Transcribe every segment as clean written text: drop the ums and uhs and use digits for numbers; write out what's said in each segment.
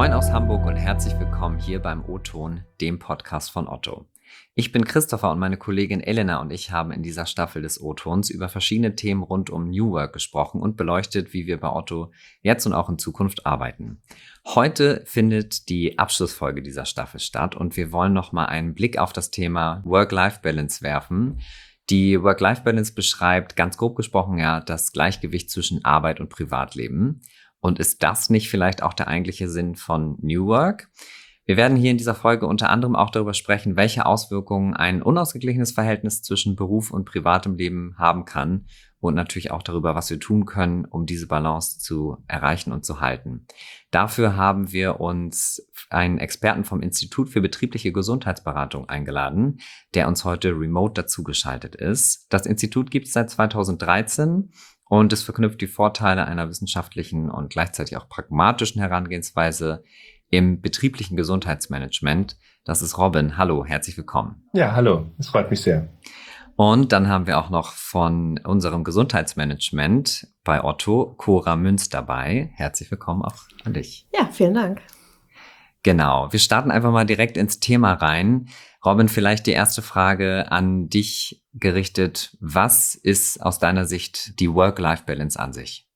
Moin aus Hamburg und herzlich willkommen hier beim O-Ton, dem Podcast von Otto. Ich bin Christopher und meine Kollegin Elena und ich haben in dieser Staffel des O-Tons über verschiedene Themen rund um New Work gesprochen und beleuchtet, wie wir bei Otto jetzt und auch in Zukunft arbeiten. Heute findet die Abschlussfolge dieser Staffel statt und wir wollen nochmal einen Blick auf das Thema Work-Life-Balance werfen. Die Work-Life-Balance beschreibt, ganz grob gesprochen, ja, das Gleichgewicht zwischen Arbeit und Privatleben. Und ist das nicht vielleicht auch der eigentliche Sinn von New Work? Wir werden hier in dieser Folge unter anderem auch darüber sprechen, welche Auswirkungen ein unausgeglichenes Verhältnis zwischen Beruf und privatem Leben haben kann und natürlich auch darüber, was wir tun können, um diese Balance zu erreichen und zu halten. Dafür haben wir uns einen Experten vom Institut für betriebliche Gesundheitsberatung eingeladen, der uns heute remote dazugeschaltet ist. Das Institut gibt es seit 2013 und es verknüpft die Vorteile einer wissenschaftlichen und gleichzeitig auch pragmatischen Herangehensweise im betrieblichen Gesundheitsmanagement. Das ist Robin. Hallo, herzlich willkommen. Ja, hallo. Es freut mich sehr. Und dann haben wir auch noch von unserem Gesundheitsmanagement bei Otto Cora Münz dabei. Herzlich willkommen auch an dich. Ja, vielen Dank. Genau, wir starten einfach mal direkt ins Thema rein. Robin, vielleicht die erste Frage an dich gerichtet. Was ist aus deiner Sicht die Work-Life-Balance an sich?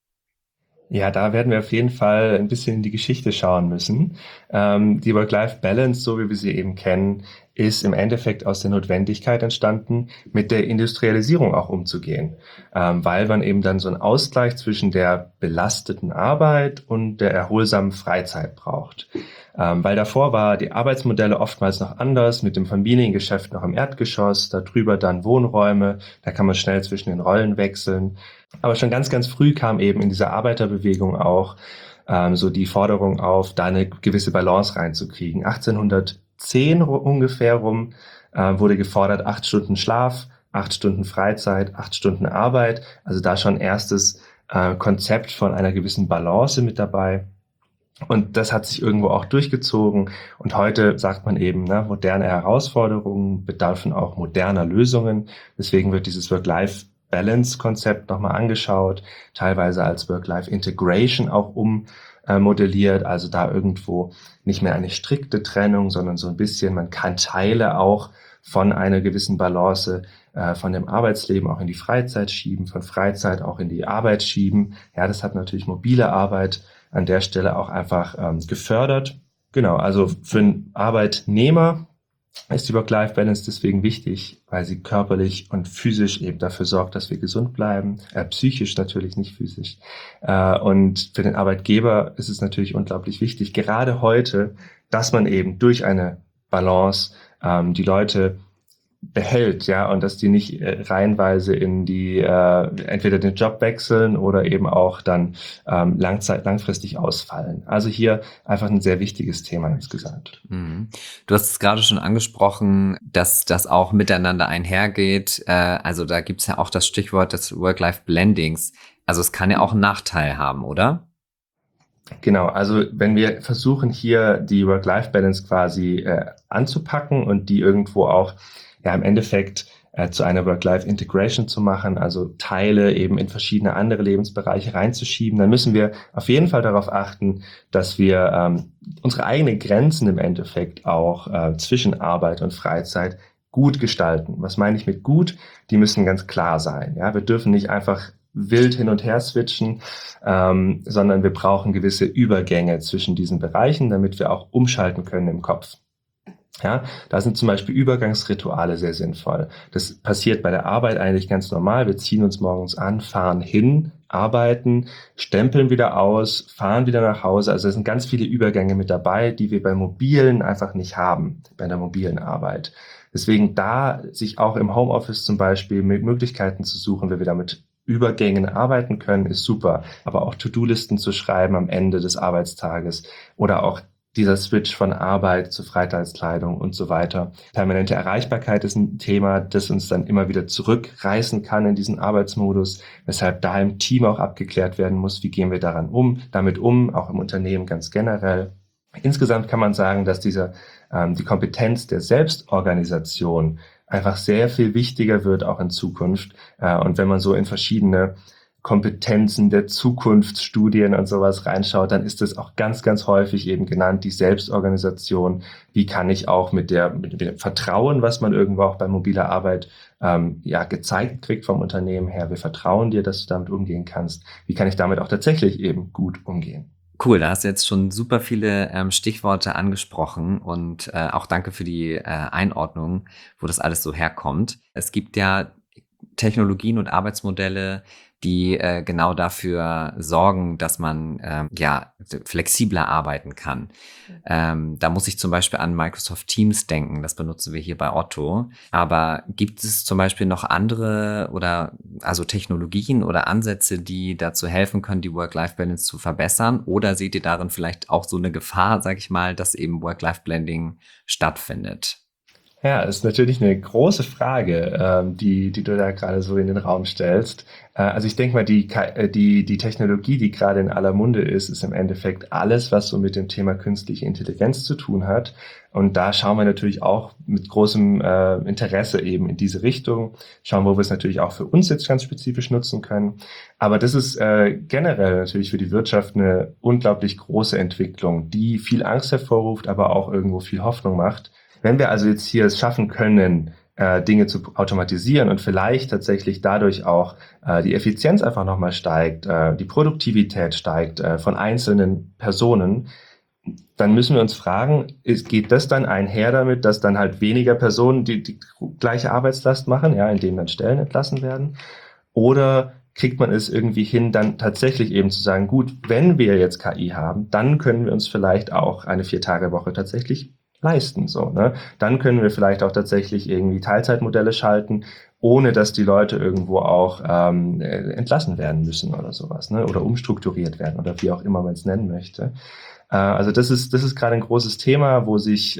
Ja, da werden wir auf jeden Fall ein bisschen in die Geschichte schauen müssen. Die Work-Life-Balance, so wie wir sie eben kennen, ist im Endeffekt aus der Notwendigkeit entstanden, mit der Industrialisierung auch umzugehen, weil man eben dann so einen Ausgleich zwischen der belasteten Arbeit und der erholsamen Freizeit braucht. Weil davor war die Arbeitsmodelle oftmals noch anders, mit dem Familiengeschäft noch im Erdgeschoss, darüber dann Wohnräume, da kann man schnell zwischen den Rollen wechseln. Aber schon ganz, ganz früh kam eben in dieser Arbeiterbewegung auch so die Forderung auf, da eine gewisse Balance reinzukriegen. 1810 ungefähr rum wurde gefordert, 8 Stunden Schlaf, 8 Stunden Freizeit, 8 Stunden Arbeit. Also da schon erstes Konzept von einer gewissen Balance mit dabei. Und das hat sich irgendwo auch durchgezogen. Und heute sagt man eben, moderne Herausforderungen bedürfen auch moderner Lösungen. Deswegen wird dieses Work-Life-Balance-Konzept nochmal angeschaut, teilweise als Work-Life-Integration auch modelliert. Also da irgendwo nicht mehr eine strikte Trennung, sondern so ein bisschen, man kann Teile auch von einer gewissen Balance von dem Arbeitsleben auch in die Freizeit schieben, von Freizeit auch in die Arbeit schieben. Ja, das hat natürlich mobile Arbeit an der Stelle auch einfach gefördert. Genau, also für einen Arbeitnehmer ist die Work-Life-Balance deswegen wichtig, weil sie körperlich und physisch eben dafür sorgt, dass wir gesund bleiben, psychisch natürlich, nicht physisch. Und für den Arbeitgeber ist es natürlich unglaublich wichtig, gerade heute, dass man eben durch eine Balance die Leute behält, ja, und dass die nicht reihenweise in die entweder den Job wechseln oder eben auch dann langfristig ausfallen. Also hier einfach ein sehr wichtiges Thema insgesamt. Mhm. Du hast es gerade schon angesprochen, dass das auch miteinander einhergeht. Also da gibt es ja auch das Stichwort des Work-Life-Blendings. Also es kann ja auch einen Nachteil haben, oder? Genau, also wenn wir versuchen hier die Work-Life-Balance quasi anzupacken und die irgendwo auch im Endeffekt zu einer Work-Life-Integration zu machen, also Teile eben in verschiedene andere Lebensbereiche reinzuschieben, dann müssen wir auf jeden Fall darauf achten, dass wir unsere eigenen Grenzen im Endeffekt auch zwischen Arbeit und Freizeit gut gestalten. Was meine ich mit gut? Die müssen ganz klar sein. Ja, wir dürfen nicht einfach wild hin und her switchen, sondern wir brauchen gewisse Übergänge zwischen diesen Bereichen, damit wir auch umschalten können im Kopf. Ja, da sind zum Beispiel Übergangsrituale sehr sinnvoll. Das passiert bei der Arbeit eigentlich ganz normal. Wir ziehen uns morgens an, fahren hin, arbeiten, stempeln wieder aus, fahren wieder nach Hause. Also es sind ganz viele Übergänge mit dabei, die wir bei Mobilen einfach nicht haben, bei der mobilen Arbeit. Deswegen da sich auch im Homeoffice zum Beispiel mit Möglichkeiten zu suchen, wie wir damit Übergängen arbeiten können, ist super. Aber auch To-Do-Listen zu schreiben am Ende des Arbeitstages oder auch dieser Switch von Arbeit zu Freizeitkleidung und so weiter. Permanente Erreichbarkeit ist ein Thema, das uns dann immer wieder zurückreißen kann in diesen Arbeitsmodus, weshalb da im Team auch abgeklärt werden muss, wie gehen wir damit um, auch im Unternehmen ganz generell. Insgesamt kann man sagen, dass die Kompetenz der Selbstorganisation einfach sehr viel wichtiger wird, auch in Zukunft. Und wenn man so in verschiedene Kompetenzen der Zukunftsstudien und sowas reinschaut, dann ist das auch ganz, ganz häufig eben genannt, die Selbstorganisation. Wie kann ich auch mit dem Vertrauen, was man irgendwo auch bei mobiler Arbeit gezeigt kriegt vom Unternehmen her, wir vertrauen dir, dass du damit umgehen kannst. Wie kann ich damit auch tatsächlich eben gut umgehen? Cool, da hast du jetzt schon super viele Stichworte angesprochen und auch danke für die Einordnung, wo das alles so herkommt. Es gibt ja Technologien und Arbeitsmodelle, die genau dafür sorgen, dass man flexibler arbeiten kann. Da muss ich zum Beispiel an Microsoft Teams denken, das benutzen wir hier bei Otto. Aber gibt es zum Beispiel noch andere also Technologien oder Ansätze, die dazu helfen können, die Work-Life-Balance zu verbessern? Oder seht ihr darin vielleicht auch so eine Gefahr, sag ich mal, dass eben Work-Life-Blending stattfindet? Ja, ist natürlich eine große Frage, die du da gerade so in den Raum stellst. Also ich denke mal, die Technologie, die gerade in aller Munde ist im Endeffekt alles, was so mit dem Thema künstliche Intelligenz zu tun hat. Und da schauen wir natürlich auch mit großem Interesse eben in diese Richtung, schauen, wo wir es natürlich auch für uns jetzt ganz spezifisch nutzen können. Aber das ist generell natürlich für die Wirtschaft eine unglaublich große Entwicklung, die viel Angst hervorruft, aber auch irgendwo viel Hoffnung macht. Wenn wir also jetzt hier es schaffen können, Dinge zu automatisieren und vielleicht tatsächlich dadurch auch die Effizienz einfach nochmal steigt, die Produktivität steigt von einzelnen Personen, dann müssen wir uns fragen, geht das dann einher damit, dass dann halt weniger Personen die gleiche Arbeitslast machen, ja, indem dann Stellen entlassen werden? Oder kriegt man es irgendwie hin, dann tatsächlich eben zu sagen, gut, wenn wir jetzt KI haben, dann können wir uns vielleicht auch eine 4-Tage-Woche tatsächlich leisten, so, ne? Dann können wir vielleicht auch tatsächlich irgendwie Teilzeitmodelle schalten, ohne dass die Leute irgendwo auch entlassen werden müssen oder sowas, ne? Oder umstrukturiert werden oder wie auch immer man es nennen möchte. Also das ist gerade ein großes Thema, wo ich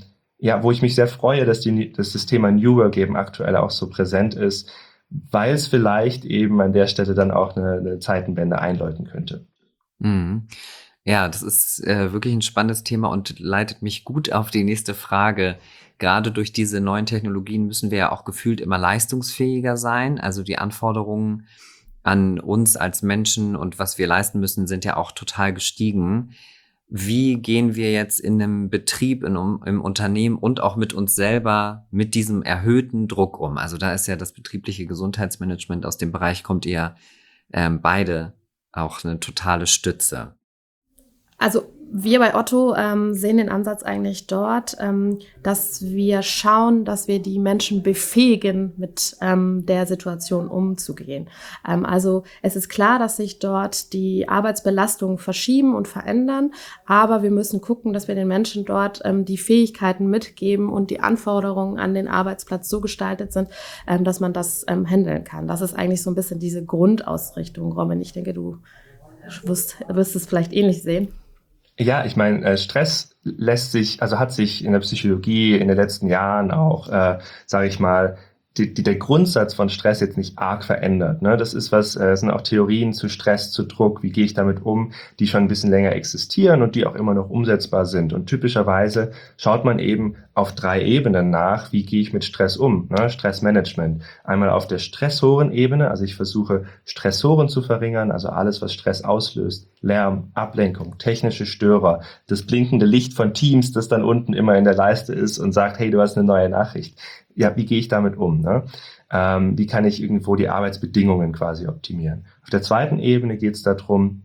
mich sehr freue, dass das Thema New Work eben aktuell auch so präsent ist, weil es vielleicht eben an der Stelle dann auch eine Zeitenwende einläuten könnte. Mhm. Ja, das ist wirklich ein spannendes Thema und leitet mich gut auf die nächste Frage. Gerade durch diese neuen Technologien müssen wir ja auch gefühlt immer leistungsfähiger sein. Also die Anforderungen an uns als Menschen und was wir leisten müssen, sind ja auch total gestiegen. Wie gehen wir jetzt in einem Betrieb, im Unternehmen und auch mit uns selber mit diesem erhöhten Druck um? Also da ist ja das betriebliche Gesundheitsmanagement, aus dem Bereich kommt ihr beide auch eine totale Stütze. Also wir bei Otto sehen den Ansatz eigentlich dort, dass wir schauen, dass wir die Menschen befähigen, mit der Situation umzugehen. Also es ist klar, dass sich dort die Arbeitsbelastungen verschieben und verändern, aber wir müssen gucken, dass wir den Menschen dort die Fähigkeiten mitgeben und die Anforderungen an den Arbeitsplatz so gestaltet sind, dass man das handeln kann. Das ist eigentlich so ein bisschen diese Grundausrichtung, Robin. Ich denke, du wirst es vielleicht ähnlich sehen. Ja, ich meine, Stress hat sich in der Psychologie in den letzten Jahren auch, sage ich mal, der Grundsatz von Stress jetzt nicht arg verändert. Ne? Das ist sind auch Theorien zu Stress, zu Druck, wie gehe ich damit um, die schon ein bisschen länger existieren und die auch immer noch umsetzbar sind. Und typischerweise schaut man eben auf 3 Ebenen nach, wie gehe ich mit Stress um, ne? Stressmanagement. Einmal auf der Stressorenebene, also ich versuche Stressoren zu verringern, also alles, was Stress auslöst, Lärm, Ablenkung, technische Störer, das blinkende Licht von Teams, das dann unten immer in der Leiste ist und sagt, hey, du hast eine neue Nachricht. Ja, wie gehe ich damit um? Ne? Wie kann ich irgendwo die Arbeitsbedingungen quasi optimieren? Auf der zweiten Ebene geht es darum,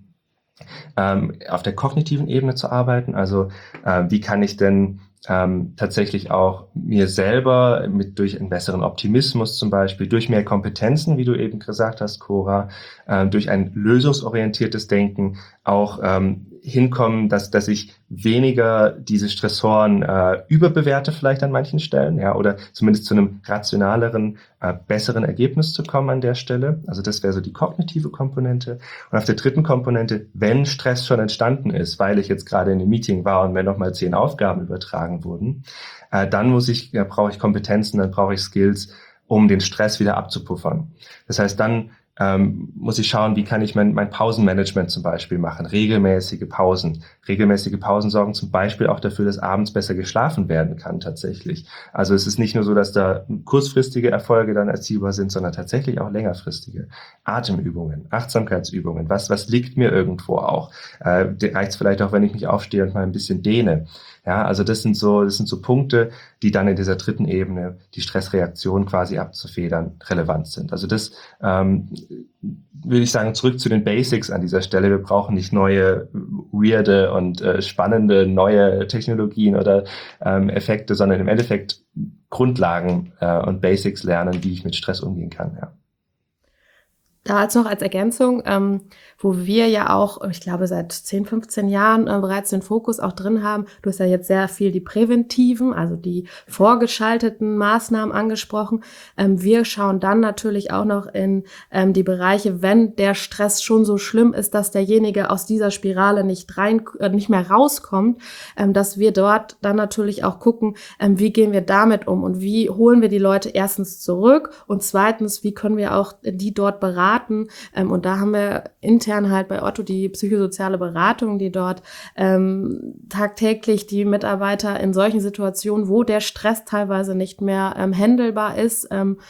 auf der kognitiven Ebene zu arbeiten. Also wie kann ich denn tatsächlich auch mir selber durch einen besseren Optimismus zum Beispiel, durch mehr Kompetenzen, wie du eben gesagt hast, Cora, durch ein lösungsorientiertes Denken auch hinkommen, dass ich weniger diese Stressoren überbewerte vielleicht an manchen Stellen, ja, oder zumindest zu einem rationaleren, besseren Ergebnis zu kommen an der Stelle. Also das wäre so die kognitive Komponente. Und auf der dritten Komponente, wenn Stress schon entstanden ist, weil ich jetzt gerade in einem Meeting war und mir nochmal 10 Aufgaben übertragen wurden, dann brauche ich Kompetenzen, dann brauche ich Skills, um den Stress wieder abzupuffern. Das heißt, dann muss ich schauen, wie kann ich mein Pausenmanagement zum Beispiel machen, regelmäßige Pausen. Regelmäßige Pausen sorgen zum Beispiel auch dafür, dass abends besser geschlafen werden kann tatsächlich. Also es ist nicht nur so, dass da kurzfristige Erfolge dann erzielbar sind, sondern tatsächlich auch längerfristige. Atemübungen, Achtsamkeitsübungen, was liegt mir irgendwo auch. Reicht vielleicht auch, wenn ich mich aufstehe und mal ein bisschen dehne. Ja, also das sind so Punkte, die dann in dieser dritten Ebene, die Stressreaktion quasi abzufedern, relevant sind. Also das würde ich sagen, zurück zu den Basics an dieser Stelle. Wir brauchen nicht neue, weirde und spannende neue Technologien oder Effekte, sondern im Endeffekt Grundlagen und Basics lernen, wie ich mit Stress umgehen kann. Ja. Da als noch als Ergänzung, wo wir ja auch, ich glaube, seit 10, 15 Jahren bereits den Fokus auch drin haben. Du hast ja jetzt sehr viel die präventiven, also die vorgeschalteten Maßnahmen angesprochen. Wir schauen dann natürlich auch noch in die Bereiche, wenn der Stress schon so schlimm ist, dass derjenige aus dieser Spirale nicht mehr rauskommt, dass wir dort dann natürlich auch gucken, wie gehen wir damit um und wie holen wir die Leute erstens zurück und zweitens, wie können wir auch die dort beraten. Und da haben wir intern halt bei Otto die psychosoziale Beratung, die dort tagtäglich die Mitarbeiter in solchen Situationen, wo der Stress teilweise nicht mehr handelbar ist,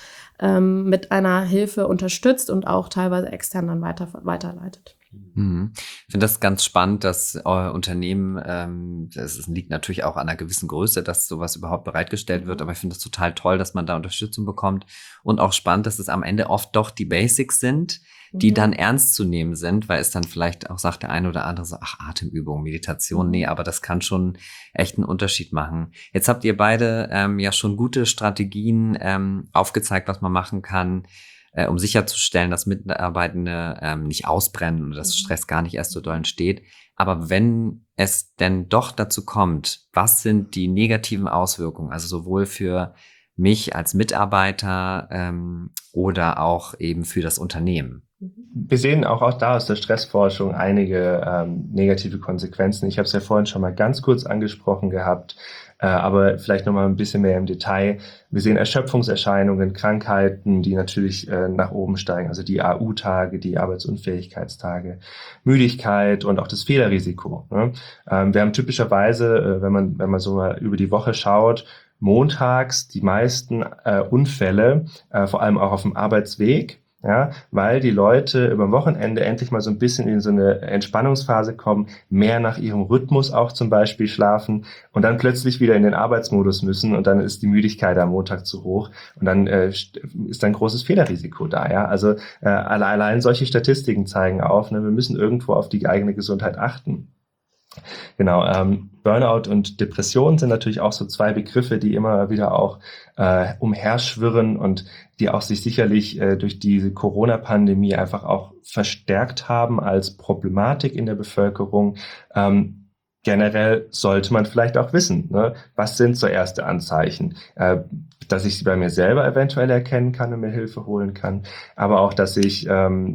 mit einer Hilfe unterstützt und auch teilweise extern dann weiterleitet. Ich finde das ganz spannend, dass Unternehmen, es liegt natürlich auch an einer gewissen Größe, dass sowas überhaupt bereitgestellt wird, aber ich finde es total toll, dass man da Unterstützung bekommt und auch spannend, dass es am Ende oft doch die Basics sind, die dann ernst zu nehmen sind, weil es dann vielleicht auch sagt der eine oder andere so, ach, Atemübung, Meditation, nee, aber das kann schon echt einen Unterschied machen. Jetzt habt ihr beide ja schon gute Strategien aufgezeigt, was man machen kann, um sicherzustellen, dass Mitarbeitende nicht ausbrennen oder dass Stress gar nicht erst so doll entsteht. Aber wenn es denn doch dazu kommt, was sind die negativen Auswirkungen, also sowohl für mich als Mitarbeiter oder auch eben für das Unternehmen? Wir sehen auch da aus der Stressforschung einige negative Konsequenzen. Ich habe es ja vorhin schon mal ganz kurz angesprochen gehabt, aber vielleicht noch mal ein bisschen mehr im Detail. Wir sehen Erschöpfungserscheinungen, Krankheiten, die natürlich nach oben steigen, also die AU-Tage, die Arbeitsunfähigkeitstage, Müdigkeit und auch das Fehlerrisiko. Ne? Wir haben typischerweise, wenn man so mal über die Woche schaut, montags die meisten Unfälle, vor allem auch auf dem Arbeitsweg. Ja, weil die Leute über Wochenende endlich mal so ein bisschen in so eine Entspannungsphase kommen, mehr nach ihrem Rhythmus auch zum Beispiel schlafen und dann plötzlich wieder in den Arbeitsmodus müssen und dann ist die Müdigkeit am Montag zu hoch und dann ist ein großes Fehlerrisiko da. Ja, also allein solche Statistiken zeigen auf, ne, wir müssen irgendwo auf die eigene Gesundheit achten. Genau, Burnout und Depression sind natürlich auch so zwei Begriffe, die immer wieder auch umherschwirren und die auch sich sicherlich durch diese Corona-Pandemie einfach auch verstärkt haben als Problematik in der Bevölkerung. Generell sollte man vielleicht auch wissen, ne? Was sind so erste Anzeichen, dass ich sie bei mir selber eventuell erkennen kann und mir Hilfe holen kann, aber auch, dass ich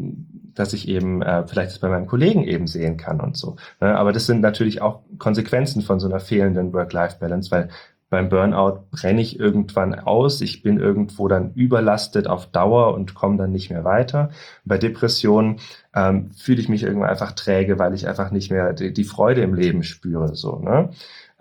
eben vielleicht das bei meinem Kollegen eben sehen kann und so. Ne? Aber das sind natürlich auch Konsequenzen von so einer fehlenden Work-Life-Balance, weil beim Burnout brenne ich irgendwann aus, ich bin irgendwo dann überlastet auf Dauer und komme dann nicht mehr weiter. Bei Depressionen fühle ich mich irgendwann einfach träge, weil ich einfach nicht mehr die Freude im Leben spüre. So, ne?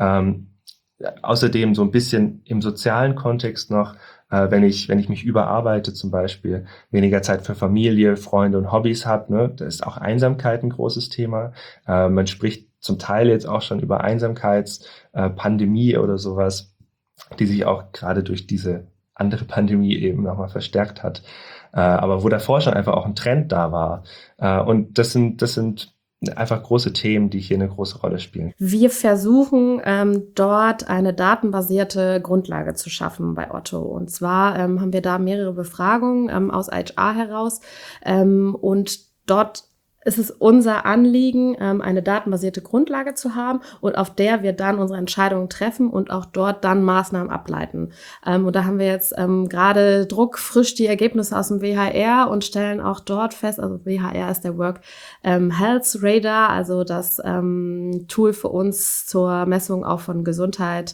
Außerdem so ein bisschen im sozialen Kontext noch, wenn ich mich überarbeite zum Beispiel, weniger Zeit für Familie, Freunde und Hobbys habe, ne, da ist auch Einsamkeit ein großes Thema. Man spricht zum Teil jetzt auch schon über Einsamkeitspandemie oder sowas, die sich auch gerade durch diese andere Pandemie eben nochmal verstärkt hat. Aber wo davor schon einfach auch ein Trend da war. Und das sind einfach große Themen, die hier eine große Rolle spielen. Wir versuchen dort eine datenbasierte Grundlage zu schaffen bei Otto. Und zwar haben wir da mehrere Befragungen aus HR heraus und dort ist es unser Anliegen, eine datenbasierte Grundlage zu haben und auf der wir dann unsere Entscheidungen treffen und auch dort dann Maßnahmen ableiten. Und da haben wir jetzt gerade druckfrisch die Ergebnisse aus dem WHR und stellen auch dort fest, also WHR ist der Work Health Radar, also das Tool für uns zur Messung auch von Gesundheit,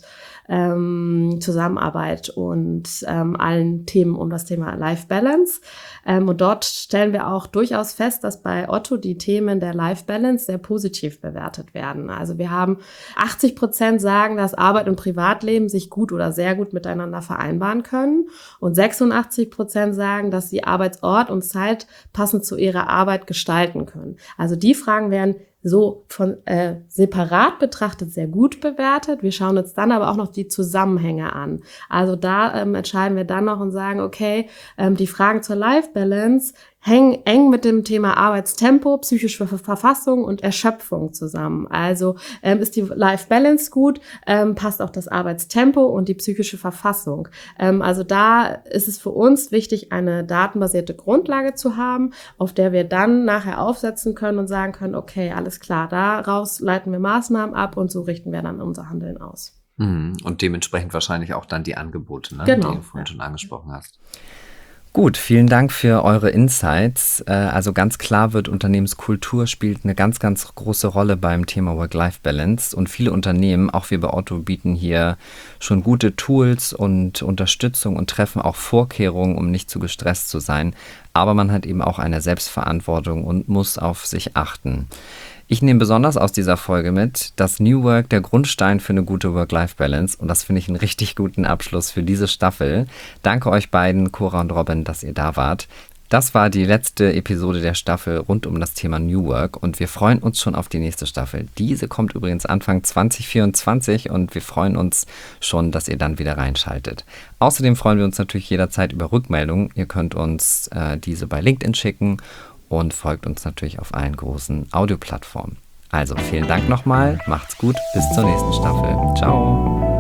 Zusammenarbeit und allen Themen um das Thema Life Balance. Und dort stellen wir auch durchaus fest, dass bei Otto die Themen der Life Balance sehr positiv bewertet werden. Also wir haben 80% sagen, dass Arbeit und Privatleben sich gut oder sehr gut miteinander vereinbaren können. Und 86% sagen, dass sie Arbeitsort und Zeit passend zu ihrer Arbeit gestalten können. Also die Fragen werden so von separat betrachtet sehr gut bewertet. Wir schauen uns dann aber auch noch die Zusammenhänge an. Also da entscheiden wir dann noch und sagen, okay, die Fragen zur Life Balance hängen eng mit dem Thema Arbeitstempo, psychische Verfassung und Erschöpfung zusammen. Also ist die Life Balance gut, passt auch das Arbeitstempo und die psychische Verfassung. Also da ist es für uns wichtig, eine datenbasierte Grundlage zu haben, auf der wir dann nachher aufsetzen können und sagen können, okay, alles klar, daraus leiten wir Maßnahmen ab und so richten wir dann unser Handeln aus. Und dementsprechend wahrscheinlich auch dann die Angebote, ne, genau, die du vorhin schon angesprochen hast. Gut, vielen Dank für eure Insights. Also ganz klar wird, Unternehmenskultur spielt eine ganz, ganz große Rolle beim Thema Work-Life-Balance. Und viele Unternehmen, auch wir bei Otto, bieten hier schon gute Tools und Unterstützung und treffen auch Vorkehrungen, um nicht zu gestresst zu sein. Aber man hat eben auch eine Selbstverantwortung und muss auf sich achten. Ich nehme besonders aus dieser Folge mit, dass New Work der Grundstein für eine gute Work-Life-Balance, und das finde ich einen richtig guten Abschluss für diese Staffel. Danke euch beiden, Cora und Robin, dass ihr da wart. Das war die letzte Episode der Staffel rund um das Thema New Work und wir freuen uns schon auf die nächste Staffel. Diese kommt übrigens Anfang 2024 und wir freuen uns schon, dass ihr dann wieder reinschaltet. Außerdem freuen wir uns natürlich jederzeit über Rückmeldungen. Ihr könnt uns diese bei LinkedIn schicken und folgt uns natürlich auf allen großen Audioplattformen. Also vielen Dank nochmal, macht's gut, bis zur nächsten Staffel. Ciao.